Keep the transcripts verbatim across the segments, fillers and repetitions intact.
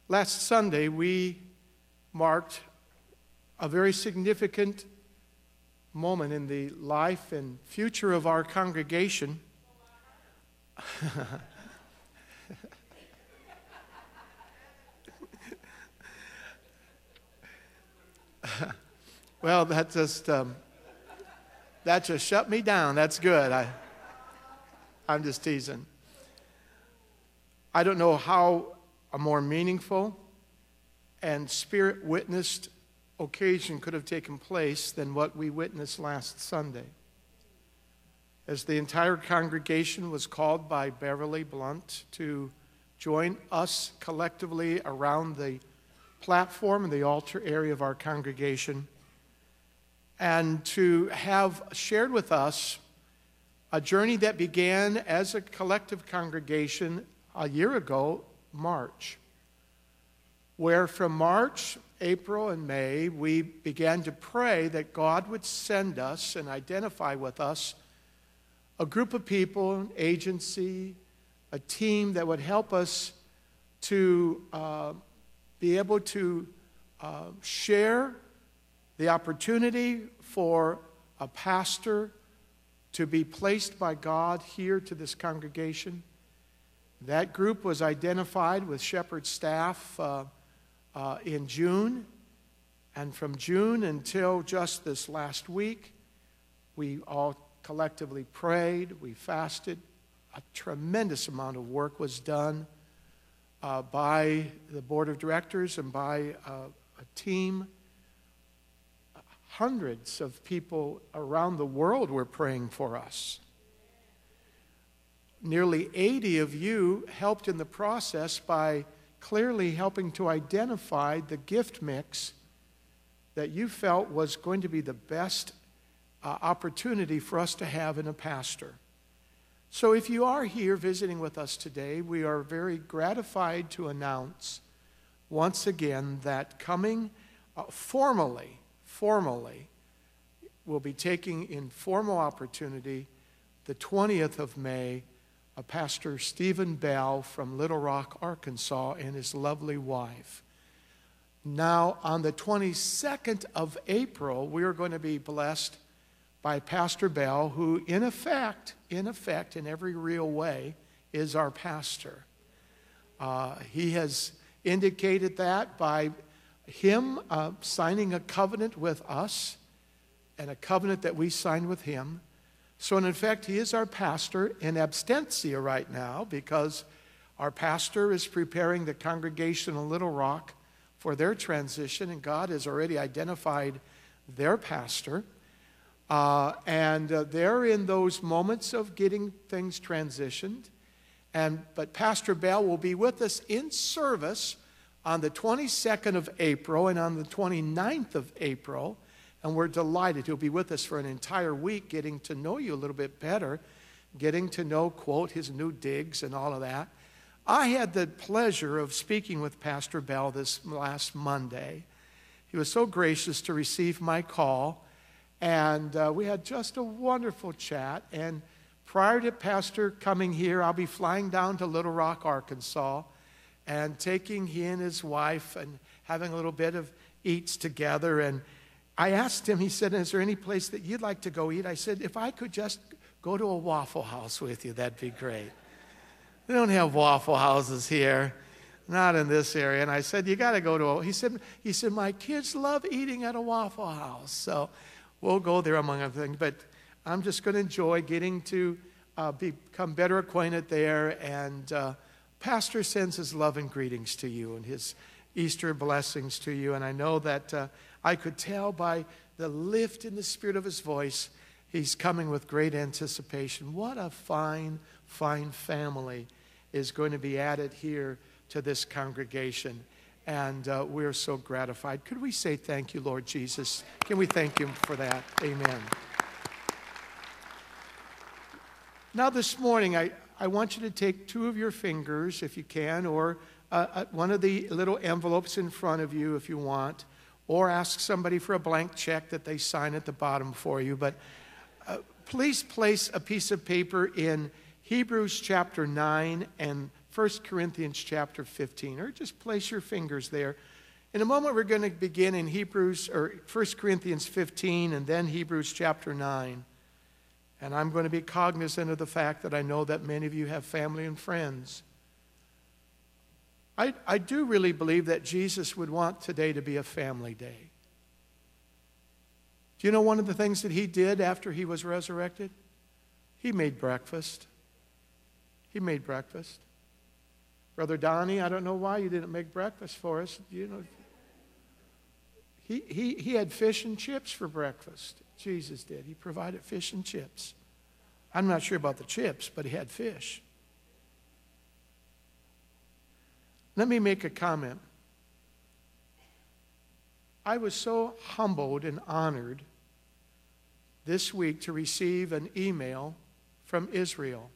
Last Sunday, we marked a very significant moment in the life and future of our congregation. Well, that just um, that just shut me down. That's good. I, I'm just teasing. I don't know how a more meaningful and spirit-witnessed occasion could have taken place than what we witnessed last Sunday. As the entire congregation was called by Beverly Blunt to join us collectively around the platform and the altar area of our congregation, and to have shared with us a journey that began as a collective congregation a year ago, March, where from March, April, and May, we began to pray that God would send us and identify with us a group of people, an agency, a team that would help us to uh, be able to uh, share the opportunity for a pastor to be placed by God here to this congregation. That group was identified with Shepherd staff uh, uh, in June, and from June until just this last week, we all collectively prayed, we fasted. A tremendous amount of work was done uh, by the board of directors and by uh, a team. Hundreds of people around the world were praying for us. Nearly eighty of you helped in the process by clearly helping to identify the gift mix that you felt was going to be the best uh, opportunity for us to have in a pastor. So if you are here visiting with us today, we are very gratified to announce once again that coming uh, formally, formally, we'll be taking in formal opportunity the twentieth of May, a Pastor Stephen Bell from Little Rock, Arkansas, and his lovely wife. Now, on the twenty-second of April, we are going to be blessed by Pastor Bell, who in effect, in effect, in every real way, is our pastor. Uh, he has indicated that by him uh, signing a covenant with us and a covenant that we signed with him. So in effect, he is our pastor in absentia right now, because our pastor is preparing the congregation in Little Rock for their transition, and God has already identified their pastor. Uh, and uh, they're in those moments of getting things transitioned. And but Pastor Bell will be with us in service on the twenty-second of April and on the twenty-ninth of April. And we're delighted. He'll be with us for an entire week, getting to know you a little bit better, getting to know, quote, his new digs and all of that. I had the pleasure of speaking with Pastor Bell this last Monday. He was so gracious to receive my call, and uh, we had just a wonderful chat. And prior to Pastor coming here, I'll be flying down to Little Rock, Arkansas, and taking he and his wife and having a little bit of eats together. And I asked him, he said, is there any place that you'd like to go eat? I said, if I could just go to a Waffle House with you, that'd be great. They don't have Waffle Houses here, not in this area. And I said, you got to go to a, he said, he said, my kids love eating at a Waffle House. So we'll go there among other things. But I'm just going to enjoy getting to uh, become better acquainted there. And uh, Pastor sends his love and greetings to you and his Easter blessings to you. And I know that uh, I could tell by the lift in the spirit of his voice, he's coming with great anticipation. What a fine, fine family is going to be added here to this congregation. And uh, we're so gratified. Could we say thank you, Lord Jesus? Can we thank him for that? Amen. Now this morning, I, I want you to take two of your fingers, if you can, or uh, one of the little envelopes in front of you, if you want, or ask somebody for a blank check that they sign at the bottom for you. But uh, please place a piece of paper in Hebrews chapter nine and First Corinthians chapter fifteen, or just place your fingers there. In a moment, we're going to begin in Hebrews, or First Corinthians fifteen, and then Hebrews chapter nine. And I'm going to be cognizant of the fact that I know that many of you have family and friends. I, I do really believe that Jesus would want today to be a family day. Do you know one of the things that he did after he was resurrected? He made breakfast. He made breakfast. Brother Donnie, I don't know why you didn't make breakfast for us. You know, he, he, he had fish and chips for breakfast. Jesus did. He provided fish and chips. I'm not sure about the chips, but he had fish. Let me make a comment. I was so humbled and honored this week to receive an email from Israel.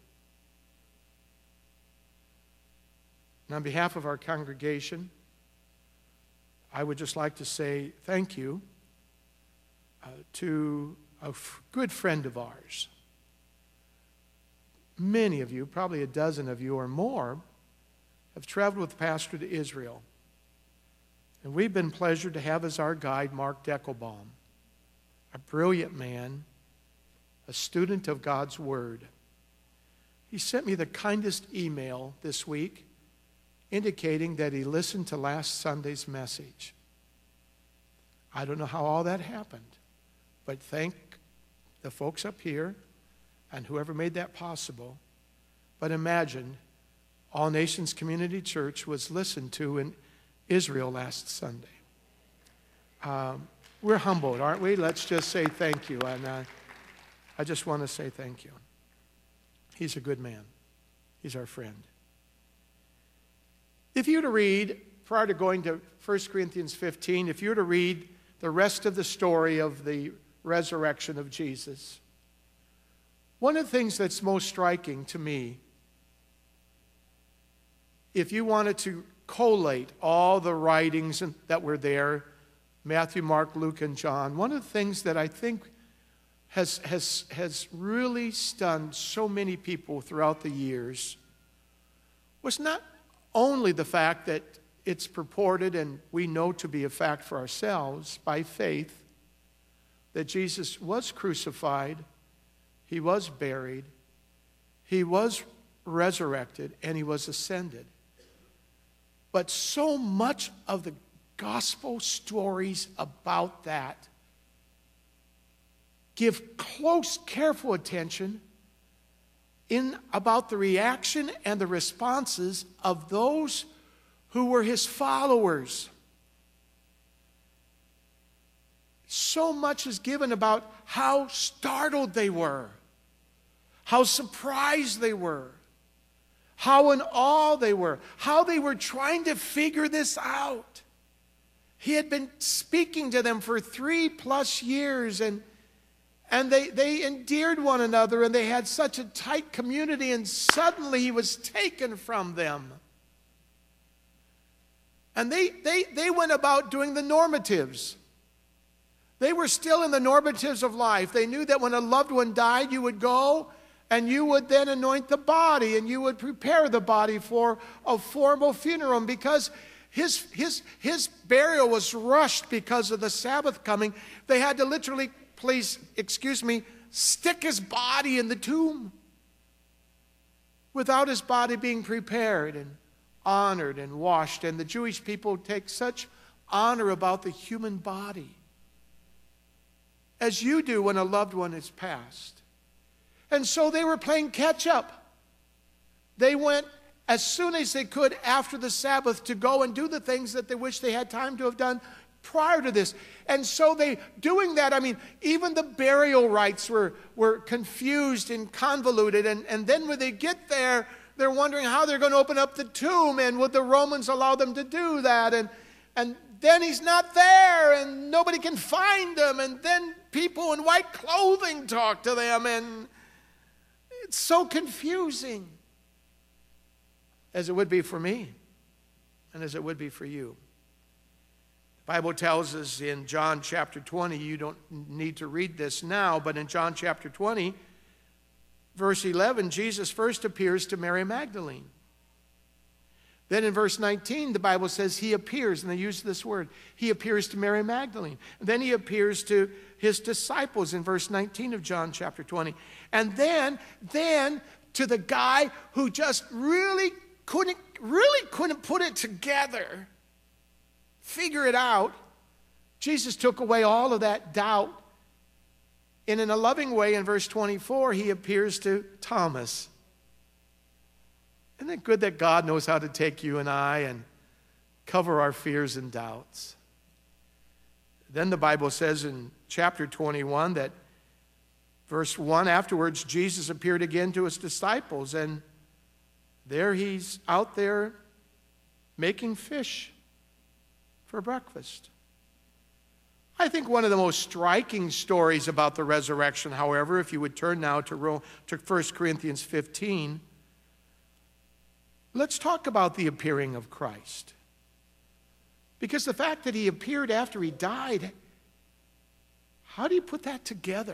And on behalf of our congregation, I would just like to say thank you uh, to a f- good friend of ours. Many of you, probably a dozen of you or more, have traveled with the pastor to Israel. And we've been pleasured to have as our guide Mark Deckelbaum, a brilliant man, a student of God's Word. He sent me the kindest email this week indicating that he listened to last Sunday's message. I don't know how all that happened, but thank the folks up here and whoever made that possible. But imagine All Nations Community Church was listened to in Israel last Sunday. Um, we're humbled, aren't we? Let's just say thank you. And uh, I just want to say thank you. He's a good man. He's our friend. If you were to read, prior to going to First Corinthians fifteen, if you were to read the rest of the story of the resurrection of Jesus, one of the things that's most striking to me, if you wanted to collate all the writings that were there, Matthew, Mark, Luke, and John, one of the things that I think has, has, has really stunned so many people throughout the years was not only the fact that it's purported and we know to be a fact for ourselves by faith that Jesus was crucified, he was buried, he was resurrected, and he was ascended. But so much of the gospel stories about that give close, careful attention in about the reaction and the responses of those who were his followers. So much is given about how startled they were, how surprised they were, how in awe they were, how they were trying to figure this out. He had been speaking to them for three plus years, and, and they, they endeared one another, and they had such a tight community, and suddenly he was taken from them. And they, they, they went about doing the normatives. They were still in the normatives of life. They knew that when a loved one died, you would go and you would then anoint the body, and you would prepare the body for a formal funeral. Because his, his, his burial was rushed because of the Sabbath coming, they had to literally, please excuse me, stick his body in the tomb without his body being prepared and honored and washed. And the Jewish people take such honor about the human body, as you do when a loved one is passed. And so they were playing catch up. They went as soon as they could after the Sabbath to go and do the things that they wish they had time to have done prior to this. And so they, doing that, I mean, even the burial rites were, were confused and convoluted. And, and then when they get there, they're wondering how they're going to open up the tomb, and would the Romans allow them to do that? And, and then he's not there, and nobody can find him. And then people in white clothing talk to them, and it's so confusing, as it would be for me and as it would be for you. The Bible tells us in John chapter twenty, you don't need to read this now, but in John chapter twenty, verse eleven, Jesus first appears to Mary Magdalene. Then in verse nineteen, the Bible says he appears, and they use this word. He appears to Mary Magdalene. And then he appears to his disciples in verse nineteen of John chapter twenty. And then, then to the guy who just really couldn't, really couldn't put it together, figure it out. Jesus took away all of that doubt. And in a loving way, in verse twenty-four, he appears to Thomas. Isn't it good that God knows how to take you and I and cover our fears and doubts? Then the Bible says in chapter twenty-one that verse one, afterwards, Jesus appeared again to his disciples, and there he's out there making fish for breakfast. I think one of the most striking stories about the resurrection, however, if you would turn now to First Corinthians fifteen, let's talk about the appearing of Christ. Because the fact that he appeared after he died, how do you put that together?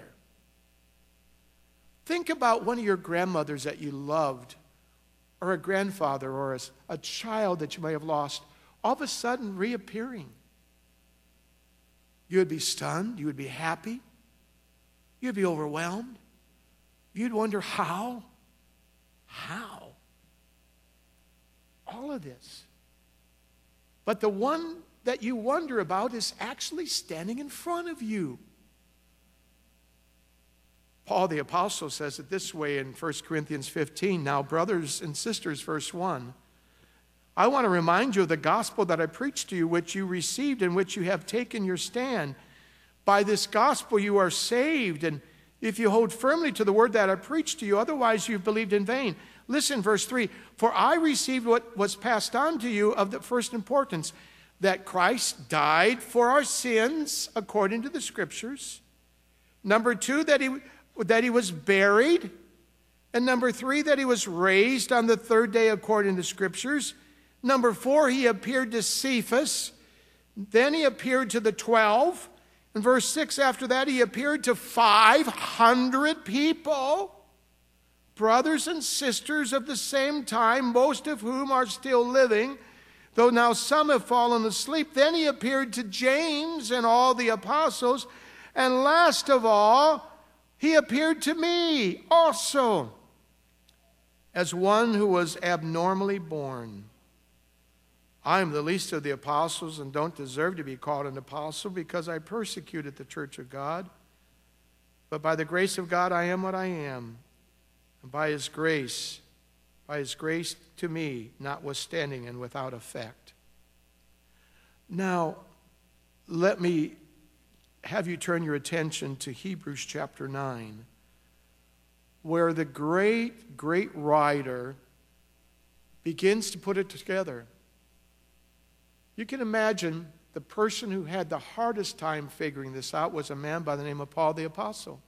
Think about one of your grandmothers that you loved, or a grandfather, or a, a child that you may have lost, all of a sudden reappearing. You would be stunned. You would be happy. You'd be overwhelmed. You'd wonder how? How? All of this. But the one that you wonder about is actually standing in front of you. Paul the Apostle says it this way in First Corinthians fifteen. Now, brothers and sisters, verse one, I want to remind you of the gospel that I preached to you, which you received, in which you have taken your stand. By this gospel you are saved, and if you hold firmly to the word that I preached to you, otherwise you've believed in vain. Listen, verse three, for I received what was passed on to you of the first importance, that Christ died for our sins, according to the Scriptures. Number two, that he, that he was buried. And number three, that he was raised on the third day, according to the Scriptures. Number four, he appeared to Cephas. Then he appeared to the twelve. In verse six, after that, he appeared to five hundred people, brothers and sisters of the same time, most of whom are still living, though now some have fallen asleep. Then he appeared to James and all the apostles. And last of all, he appeared to me also, as one who was abnormally born. I am the least of the apostles and don't deserve to be called an apostle because I persecuted the church of God. But by the grace of God, I am what I am. And by his grace, by his grace to me, notwithstanding and without effect. Now, let me have you turn your attention to Hebrews chapter nine, where the great, great writer begins to put it together. You can imagine the person who had the hardest time figuring this out was a man by the name of Paul the Apostle.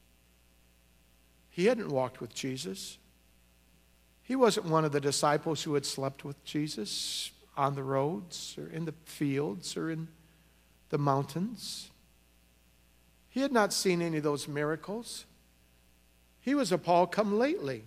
He hadn't walked with Jesus. He wasn't one of the disciples who had slept with Jesus on the roads or in the fields or in the mountains. He had not seen any of those miracles. He was a Paul come lately.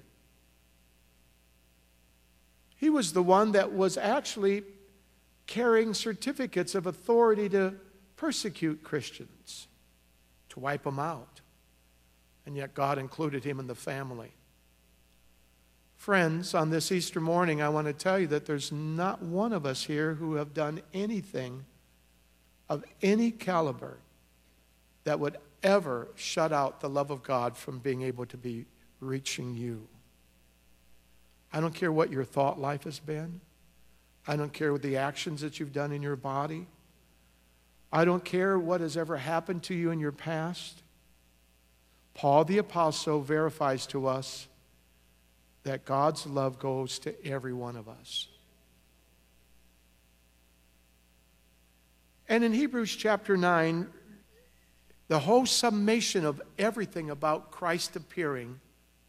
He was the one that was actually carrying certificates of authority to persecute Christians, to wipe them out. And yet God included him in the family. Friends, on this Easter morning, I want to tell you that there's not one of us here who have done anything of any caliber that would ever shut out the love of God from being able to be reaching you. I don't care what your thought life has been. I don't care what the actions that you've done in your body. I don't care what has ever happened to you in your past. Paul the Apostle verifies to us that God's love goes to every one of us. And in Hebrews chapter nine, the whole summation of everything about Christ appearing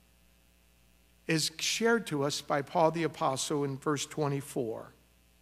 is shared to us by Paul the Apostle in verse twenty-four.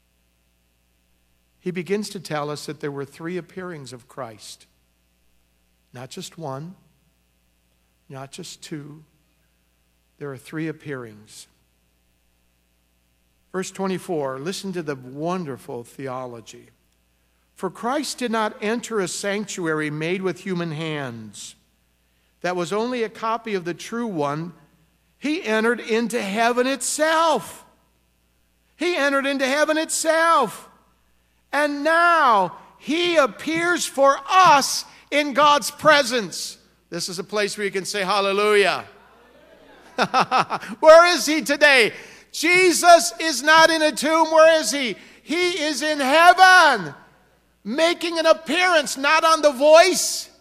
He begins to tell us that there were three appearings of Christ. Not just one, not just two. There are three appearings. Verse twenty-four, listen to the wonderful theology. For Christ did not enter a sanctuary made with human hands, that was only a copy of the true one. He entered into heaven itself. He entered into heaven itself. And now he appears for us in God's presence. This is a place where you can say hallelujah. Where is he today? Jesus is not in a tomb. Where is he? He is in heaven, making an appearance, not on The Voice,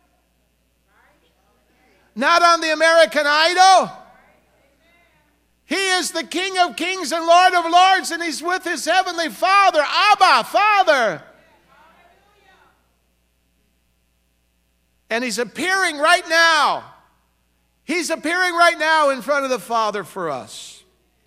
not on the American Idol. He is the King of Kings and Lord of Lords, and he's with his heavenly Father. Abba, Father. And he's appearing right now. He's appearing right now in front of the Father for us.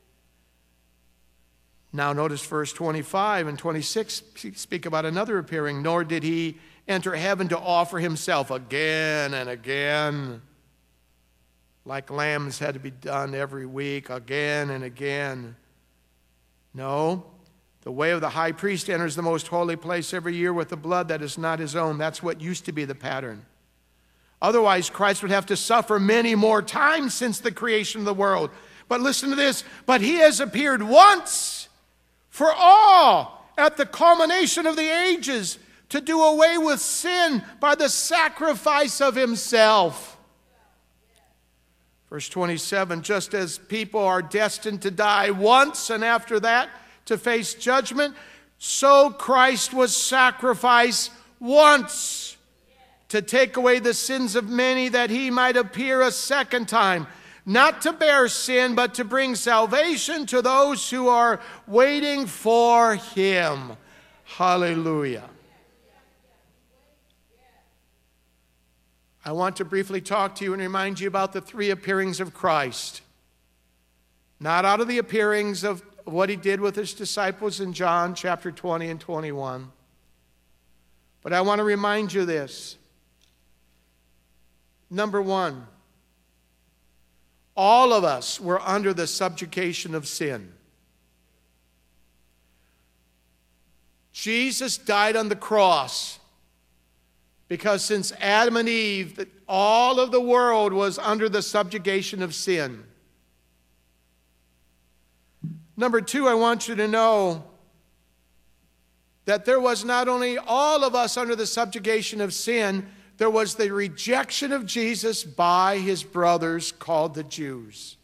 Now notice verse twenty-five and twenty-six speak about another appearing. Nor did he enter heaven to offer himself again and again, like lambs had to be done every week, again and again. No, the way of the high priest enters the most holy place every year with the blood that is not his own. That's what used to be the pattern. Otherwise, Christ would have to suffer many more times since the creation of the world. But listen to this. But he has appeared once for all at the culmination of the ages to do away with sin by the sacrifice of himself. Verse twenty-seven, just as people are destined to die once and after that to face judgment, so Christ was sacrificed once to take away the sins of many, that he might appear a second time, not to bear sin, but to bring salvation to those who are waiting for him. Hallelujah. I want to briefly talk to you and remind you about the three appearings of Christ. Not out of the appearings of what he did with his disciples in John chapter twenty and twenty-one. But I want to remind you this. Number one, all of us were under the subjugation of sin. Jesus died on the cross because since Adam and Eve, all of the world was under the subjugation of sin. Number two, I want you to know that there was not only all of us under the subjugation of sin, there was the rejection of Jesus by his brothers called the Jews.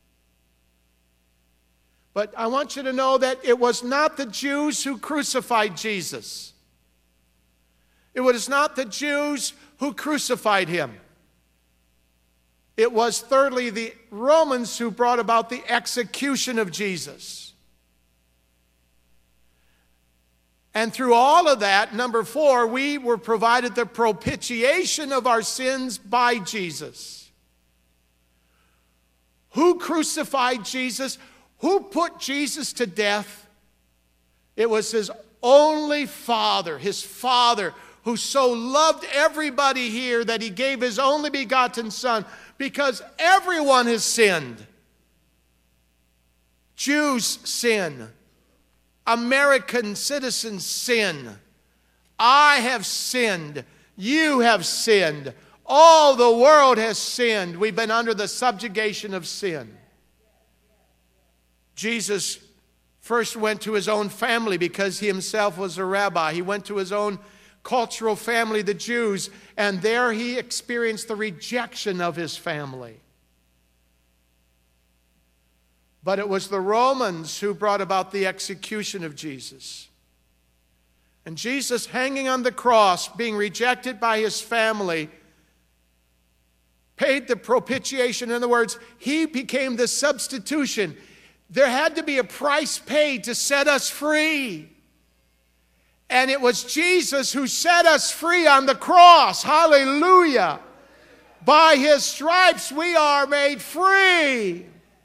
But I want you to know that it was not the Jews who crucified Jesus. It was not the Jews who crucified him. It was, thirdly, the Romans who brought about the execution of Jesus. And through all of that, number four, we were provided the propitiation of our sins by Jesus. Who crucified Jesus? Who put Jesus to death? It was his only Father, his Father, who so loved everybody here that he gave his only begotten Son, because everyone has sinned. Jews sin. American citizens sin. I have sinned. You have sinned. All the world has sinned. We've been under the subjugation of sin. Jesus first went to his own family because he himself was a rabbi. He went to his own cultural family, the Jews, and there he experienced the rejection of his family. But it was the Romans who brought about the execution of Jesus. And Jesus, hanging on the cross, being rejected by his family, paid the propitiation. In other words, he became the substitution. There had to be a price paid to set us free. And it was Jesus who set us free on the cross. Hallelujah. By his stripes we are made free.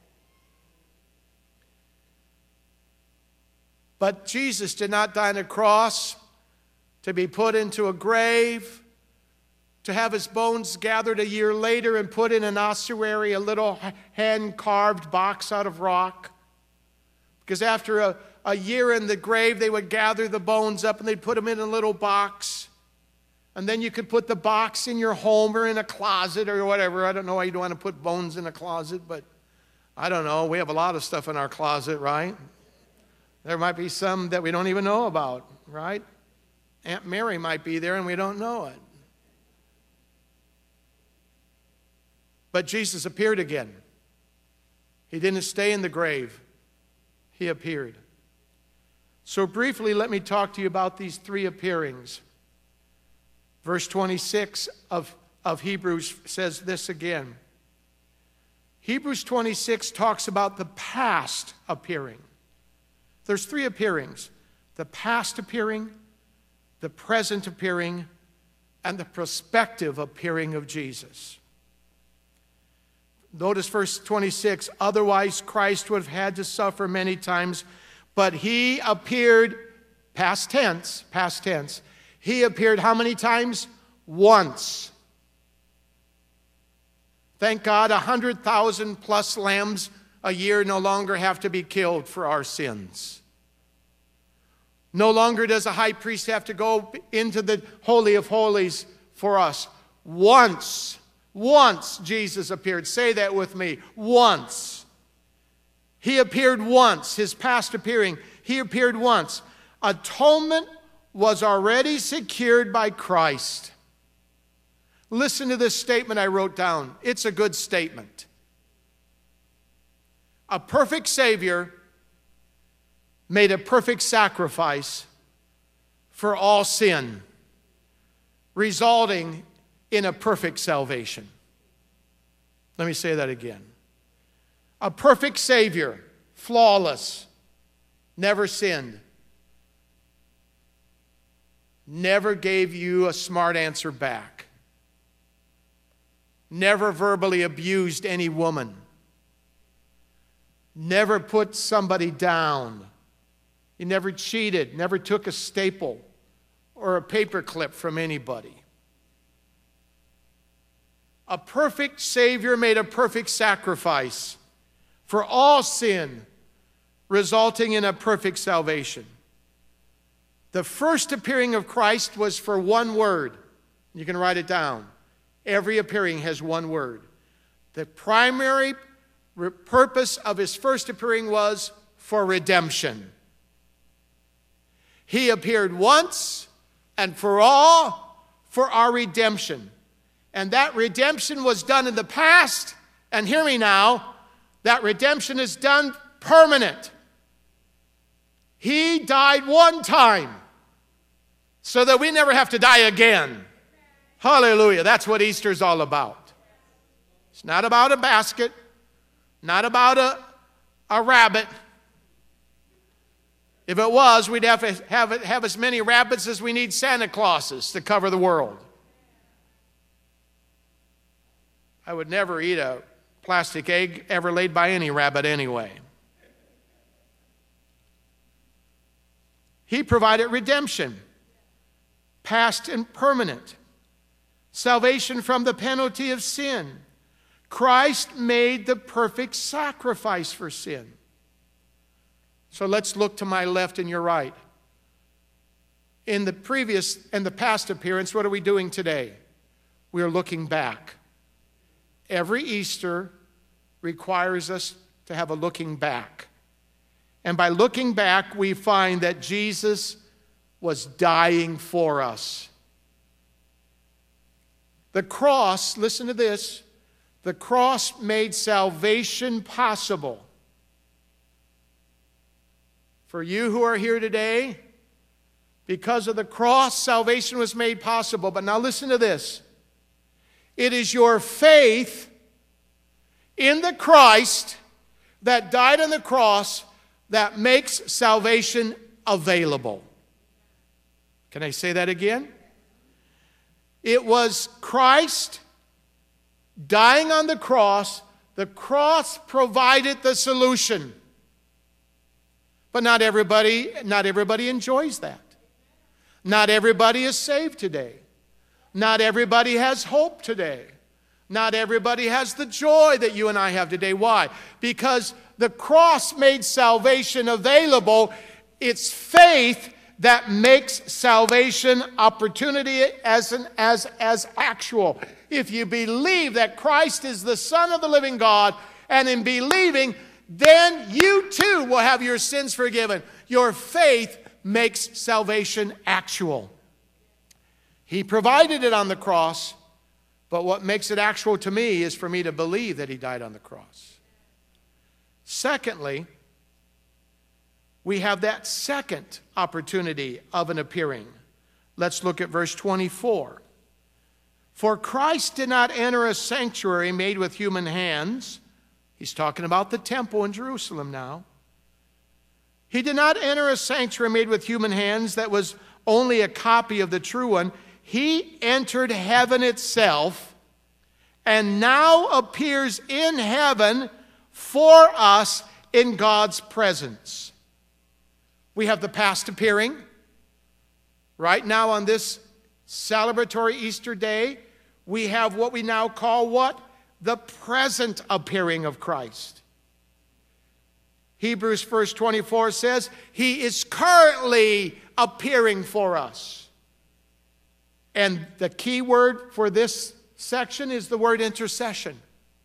But Jesus did not die on a cross to be put into a grave, to have his bones gathered a year later and put in an ossuary, a little hand-carved box out of rock. Because after a, a year in the grave, they would gather the bones up and they'd put them in a little box. And then you could put the box in your home or in a closet or whatever. I don't know why you don't want to put bones in a closet, but I don't know. We have a lot of stuff in our closet, right? There might be some that we don't even know about, right? Aunt Mary might be there and we don't know it. But Jesus appeared again. He didn't stay in the grave. He appeared. So briefly, let me talk to you about these three appearings. Verse twenty-six of, of Hebrews says this again. Hebrews twenty-six talks about the past appearing. There's three appearings. The past appearing, the present appearing, and the prospective appearing of Jesus. Notice verse twenty-six, otherwise Christ would have had to suffer many times, but he appeared, past tense, past tense, he appeared how many times? Once. Thank God, one hundred thousand plus lambs a year no longer have to be killed for our sins. No longer does a high priest have to go into the Holy of Holies for us. Once, once Jesus appeared. Say that with me. Once. He appeared once. His past appearing. He appeared once. Atonement was already secured by Christ. Listen to this statement I wrote down. It's a good statement. A perfect Savior made a perfect sacrifice for all sin, resulting in a perfect salvation. Let me say that again. A perfect Savior, flawless, never sinned, never gave you a smart answer back, never verbally abused any woman, never put somebody down. He never cheated, never took a staple or a paper clip from anybody. A perfect Savior made a perfect sacrifice for all sin, resulting in a perfect salvation. The first appearing of Christ was for one word. You can write it down. Every appearing has one word. The primary purpose of his first appearing was for redemption. He appeared once and for all for our redemption. And that redemption was done in the past. And hear me now, that redemption is done permanent. He died one time so that we never have to die again. Hallelujah. That's what Easter's all about. It's not about a basket, not about a, a rabbit. If it was, we'd have to have, have as many rabbits as we need Santa Clauses to cover the world. I would never eat a plastic egg ever laid by any rabbit anyway. He provided redemption, past and permanent. Salvation from the penalty of sin. Christ made the perfect sacrifice for sin. So let's look to my left and your right. In the previous and the past appearance, what are we doing today? We are looking back. Every Easter requires us to have a looking back. And by looking back, we find that Jesus was dying for us. The cross, listen to this, the cross made salvation possible. For you who are here today, because of the cross, salvation was made possible. But now listen to this. It is your faith in the Christ that died on the cross that makes salvation available. Can I say that again? It was Christ dying on the cross. The cross provided the solution. But not everybody, not everybody enjoys that. Not everybody is saved today. Not everybody has hope today. Not everybody has the joy that you and I have today. Why? Because the cross made salvation available. It's faith that makes salvation opportunity as, an, as, as actual. If you believe that Christ is the Son of the living God, and in believing, then you too will have your sins forgiven. Your faith makes salvation actual. He provided it on the cross, but what makes it actual to me is for me to believe that he died on the cross. Secondly, we have that second opportunity of an appearing. Let's look at verse twenty-four. For Christ did not enter a sanctuary made with human hands. He's talking about the temple in Jerusalem now. He did not enter a sanctuary made with human hands that was only a copy of the true one. He entered heaven itself and now appears in heaven for us in God's presence. We have the past appearing. Right now on this celebratory Easter day, we have what we now call what? The present appearing of Christ. Hebrews verse twenty-four says, he is currently appearing for us. And the key word for this section is the word intercession.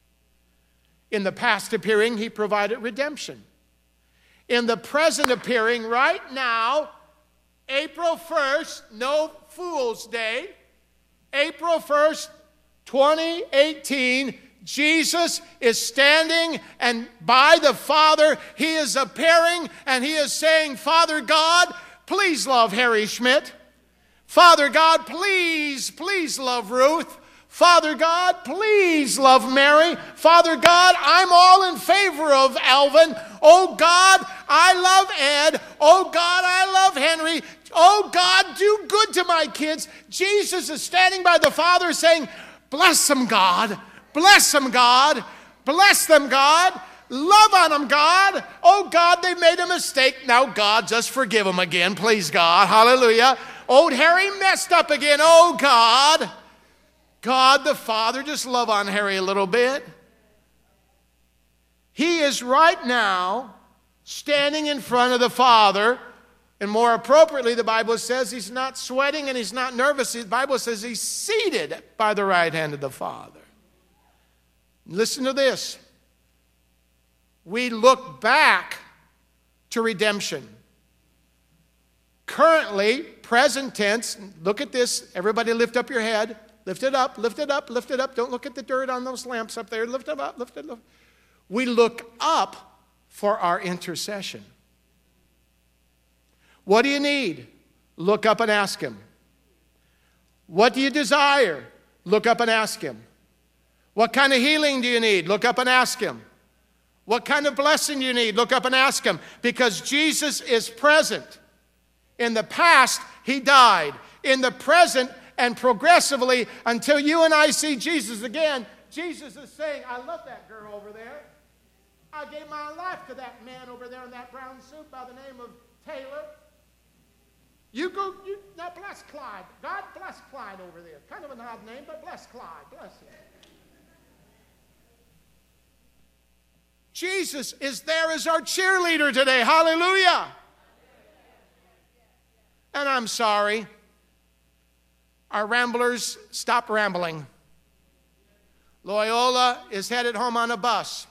In the past appearing, he provided redemption. In the present appearing, right now, April first, no Fool's Day, April first, twenty eighteen, Jesus is standing and by the Father, he is appearing and he is saying, Father God, please love Harry Schmidt. Father God, please, please love Ruth. Father God, please love Mary. Father God, I'm all in favor of Alvin. Oh God, I love Ed. Oh God, I love Henry. Oh God, do good to my kids. Jesus is standing by the Father saying, bless them, God. Bless them, God. Bless them, God. Love on them, God. Oh God, they made a mistake. Now God, just forgive them again, please God. Hallelujah. Old Harry messed up again. Oh God. God the Father, just love on Harry a little bit. He is right now standing in front of the Father. And more appropriately, the Bible says he's not sweating and he's not nervous. The Bible says he's seated by the right hand of the Father. Listen to this. We look back to redemption. Currently, present tense, look at this. Everybody lift up your head. Lift it up, lift it up, lift it up. Don't look at the dirt on those lamps up there. Lift it up, lift it up. We look up for our intercession. What do you need? Look up and ask him. What do you desire? Look up and ask him. What kind of healing do you need? Look up and ask him. What kind of blessing do you need? Look up and ask him. Because Jesus is present. In the past, he died. In the present, and progressively, until you and I see Jesus again, Jesus is saying, I love that girl over there. I gave my life to that man over there in that brown suit by the name of Taylor. You go, you, now bless Clyde. God bless Clyde over there. Kind of an odd name, but bless Clyde. Bless him. Jesus is there as our cheerleader today. Hallelujah. And I'm sorry. Our ramblers, stop rambling. Loyola is headed home on a bus.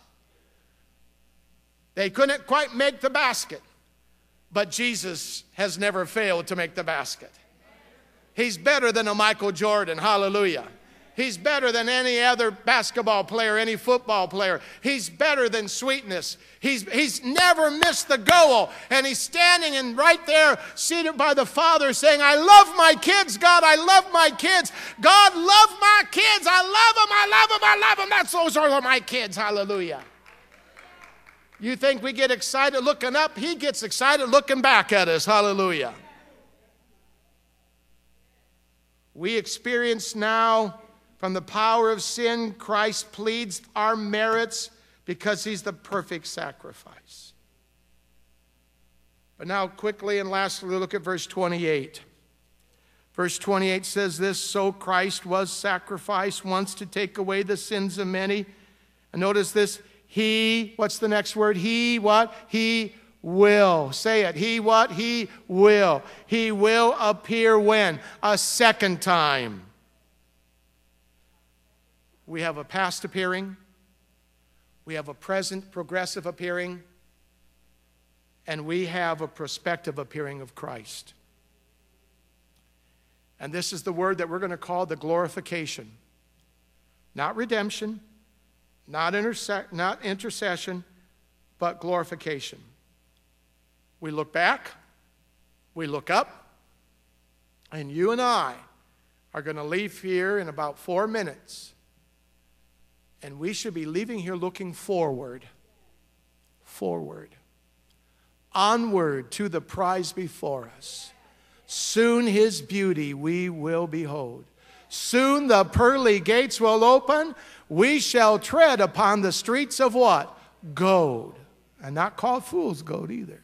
They couldn't quite make the basket, but Jesus has never failed to make the basket. He's better than a Michael Jordan. Hallelujah. He's better than any other basketball player, any football player. He's better than sweetness. He's, he's never missed the goal. And he's standing and right there, seated by the Father, saying, I love my kids, God. I love my kids. God, love my kids. I love them. I love them. I love them. That's, those are my kids. Hallelujah. You think we get excited looking up? He gets excited looking back at us. Hallelujah. We experience now, from the power of sin, Christ pleads our merits because he's the perfect sacrifice. But now quickly and lastly, look at verse twenty-eight. Verse twenty-eight says this, so Christ was sacrificed once to take away the sins of many. And notice this, He, what's the next word? He what? He will. Say it. He what? He will. He will appear when? A second time. We have a past appearing. We have a present progressive appearing. And we have a prospective appearing of Christ. And this is the word that we're going to call the glorification. Not redemption, not, interse- not intercession, but glorification. We look back, we look up, and you and I are going to leave here in about four minutes. And we should be leaving here looking forward. Forward. Onward to the prize before us. Soon his beauty we will behold. Soon the pearly gates will open. We shall tread upon the streets of what? Gold. And not called fool's gold either.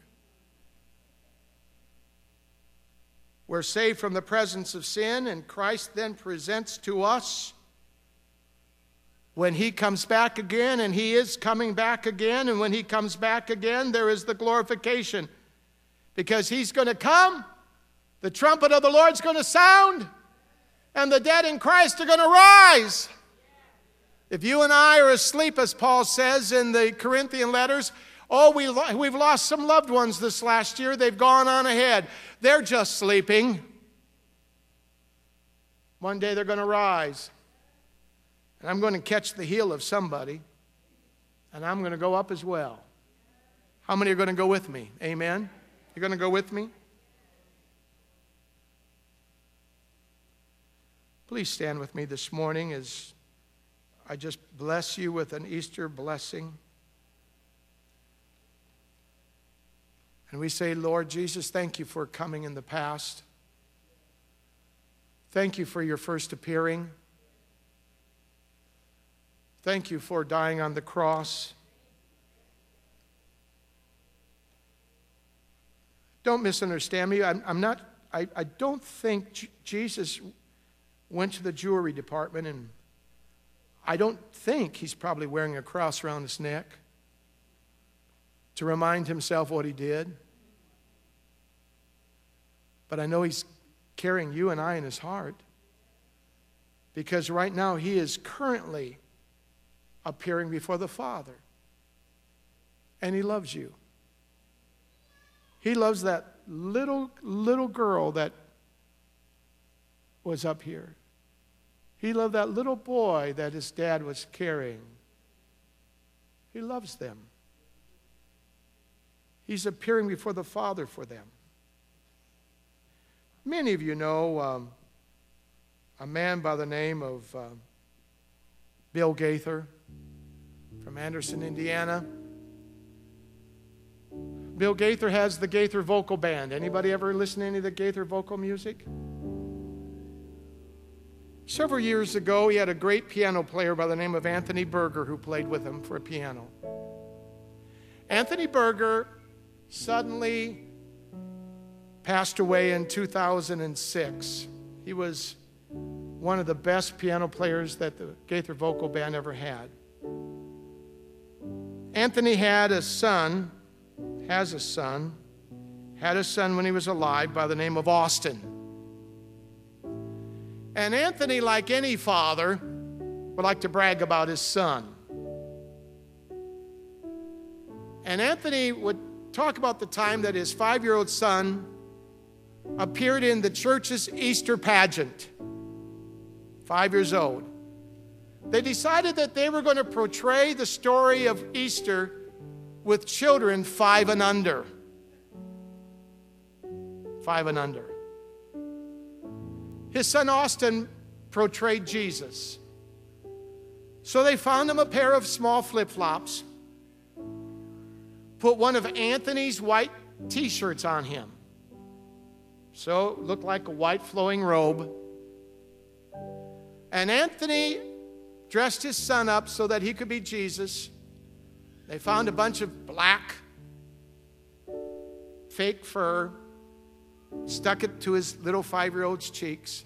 We're saved from the presence of sin, and Christ then presents to us, when he comes back again, and he is coming back again, and when he comes back again, there is the glorification. Because he's going to come, the trumpet of the Lord's going to sound, and the dead in Christ are going to rise. If you and I are asleep, as Paul says in the Corinthian letters, oh, we lo- we've lost some loved ones this last year. They've gone on ahead. They're just sleeping. One day they're going to rise. And I'm going to catch the heel of somebody. And I'm going to go up as well. How many are going to go with me? Amen? You're going to go with me? Please stand with me this morning as I just bless you with an Easter blessing. And we say, Lord Jesus, thank you for coming in the past. Thank you for your first appearing. Thank you for dying on the cross. Don't misunderstand me. I'm, I'm not, I, I don't think J- Jesus went to the jewelry department, and I don't think he's probably wearing a cross around his neck to remind himself what he did. But I know he's carrying you and I in his heart, because right now he is currently appearing before the Father. And he loves you. He loves that little, little girl that was up here. He loved that little boy that his dad was carrying. He loves them. He's appearing before the Father for them. Many of you know um, a man by the name of uh, Bill Gaither from Anderson, Indiana. Bill Gaither has the Gaither Vocal Band. Anybody ever listen to any of the Gaither vocal music? Several years ago, he had a great piano player by the name of Anthony Berger who played with him for a piano. Anthony Berger suddenly passed away in two thousand six. He was one of the best piano players that the Gaither Vocal Band ever had. Anthony had a son, has a son, had a son when he was alive by the name of Austin. And Anthony, like any father, would like to brag about his son. And Anthony would talk about the time that his five-year-old son appeared in the church's Easter pageant. Five years old. They decided that they were going to portray the story of Easter with children five and under. Five and under. His son Austin portrayed Jesus. So they found him a pair of small flip-flops, put one of Anthony's white t-shirts on him. So it looked like a white flowing robe. And Anthony dressed his son up so that he could be Jesus. They found a bunch of black, fake fur, stuck it to his little five-year-old's cheeks.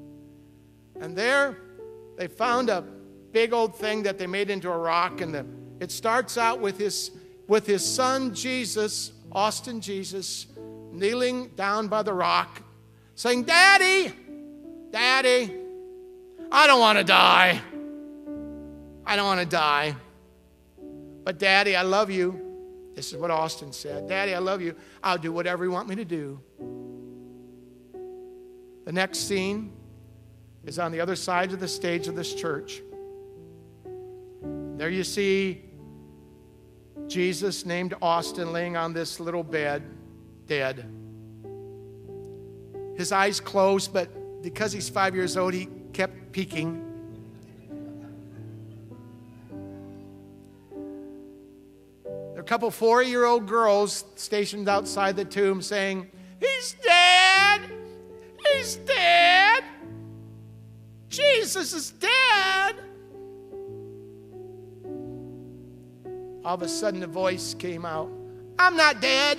And there they found a big old thing that they made into a rock, and the It starts out with his, with his son Jesus, Austin Jesus, kneeling down by the rock, saying, Daddy, Daddy, I don't want to die. I don't want to die. But Daddy, I love you. This is what Austin said. Daddy, I love you. I'll do whatever you want me to do. The next scene is on the other side of the stage of this church. There you see Jesus, named Austin, laying on this little bed, dead. His eyes closed, but because he's five years old, he kept peeking. There are a couple four-year-old girls stationed outside the tomb saying, He's dead! He's dead! Jesus is dead! All of a sudden, a voice came out. I'm not dead.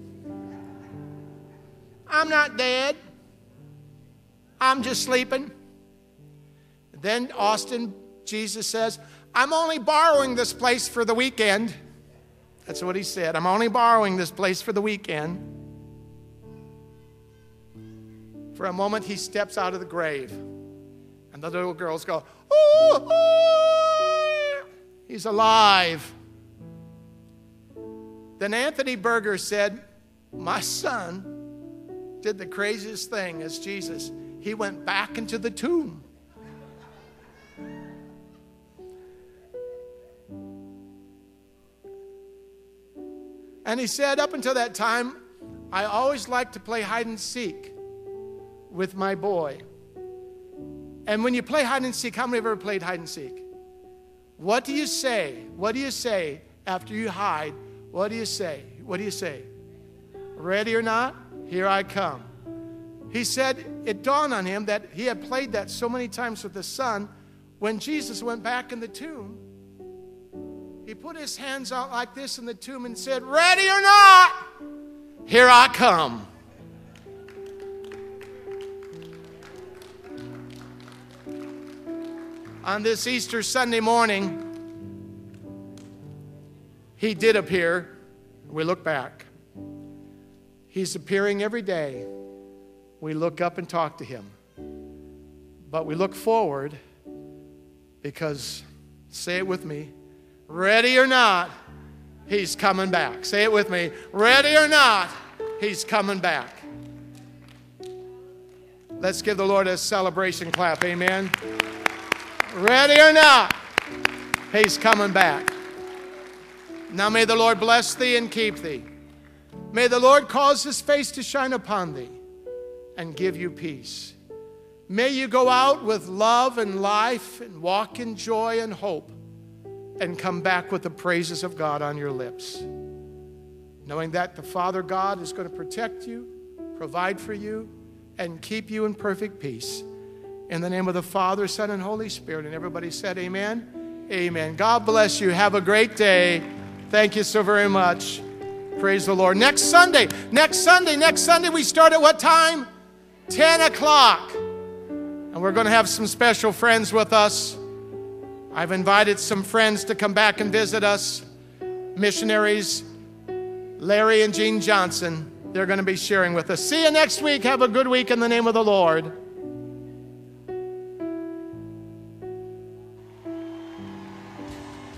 I'm not dead. I'm just sleeping. Then Austin, Jesus says, I'm only borrowing this place for the weekend. That's what he said. I'm only borrowing this place for the weekend. For a moment, he steps out of the grave. And the little girls go, ooh, ooh, he's alive. Then Anthony Berger said, my son did the craziest thing as Jesus. He went back into the tomb. And he said, up until that time, I always liked to play hide and seek with my boy. And when you play hide and seek, how many have ever played hide and seek? What do you say? What do you say after you hide? What do you say? What do you say? Ready or not? Here I come. He said it dawned on him that he had played that so many times with his son. When Jesus went back in the tomb, he put his hands out like this in the tomb and said, ready or not, here I come. On this Easter Sunday morning, he did appear. We look back. He's appearing every day. We look up and talk to him. But we look forward because, say it with me, ready or not, he's coming back. Say it with me, ready or not, he's coming back. Let's give the Lord a celebration clap, amen. Ready or not, he's coming back. Now may the Lord bless thee and keep thee. May the Lord cause his face to shine upon thee and give you peace. May you go out with love and life and walk in joy and hope and come back with the praises of God on your lips, knowing that the Father God is going to protect you, provide for you, and keep you in perfect peace. In the name of the Father, Son, and Holy Spirit. And everybody said amen. Amen. God bless you. Have a great day. Thank you so very much. Praise the Lord. Next Sunday, next Sunday, next Sunday, we start at what time? ten o'clock. And we're going to have some special friends with us. I've invited some friends to come back and visit us. Missionaries, Larry and Jean Johnson. They're going to be sharing with us. See you next week. Have a good week in the name of the Lord.